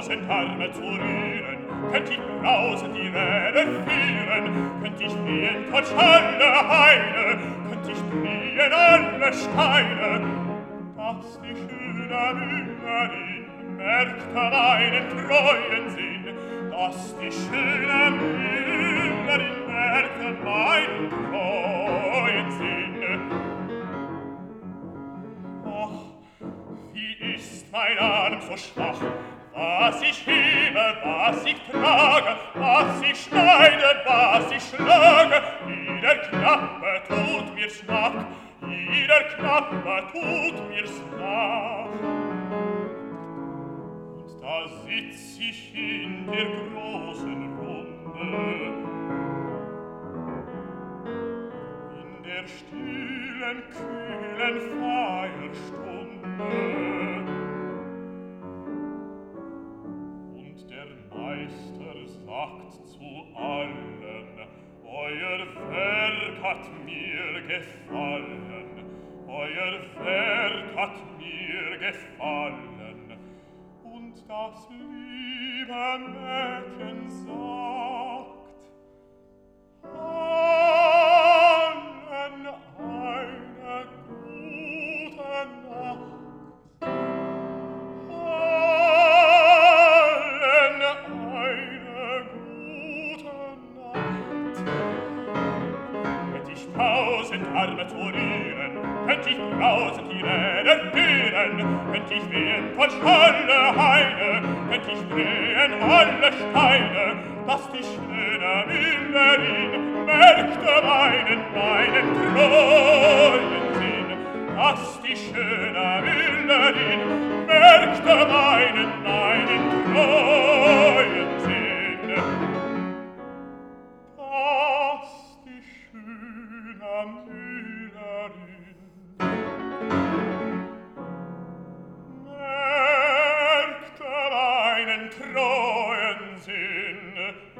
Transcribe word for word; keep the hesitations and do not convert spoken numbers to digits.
tausend Arme zu rühren, könnt ich brausend die Räder führen, könnt ich gehen durch alle Heide, könnt ich drehen alle Steine, dass die schöne Müllerin merkte meinen treuen Sinn, dass die schöne Müllerin merkte meinen treuen Sinn. Ach, wie ist mein Arm so schwach, was ich hebe, was ich trage, was ich schneide, was ich schlage, jeder Knappe tut mir's nach, jeder Knappe tut mir's nach. Und da sitz ich in der großen Runde, in der stillen, kühlen Feierstunde, Meister sagt zu allen, euer Werk hat mir gefallen, euer Werk hat mir gefallen. Und das liebe Mädchen sagt allen eine gute Nacht. Tausend Arme zu rühren, könnt ich brausend die Räder führen, könnt ich wehen durch alle Heide, könnt ich drehen alle Steine, dass die schöne Müllerin merkte meinen, meinen treuen Sinn, dass die schöne Müllerin merkte meinen, meinen treuen Sinn. Müllerin merkte meinen treuen Sinn,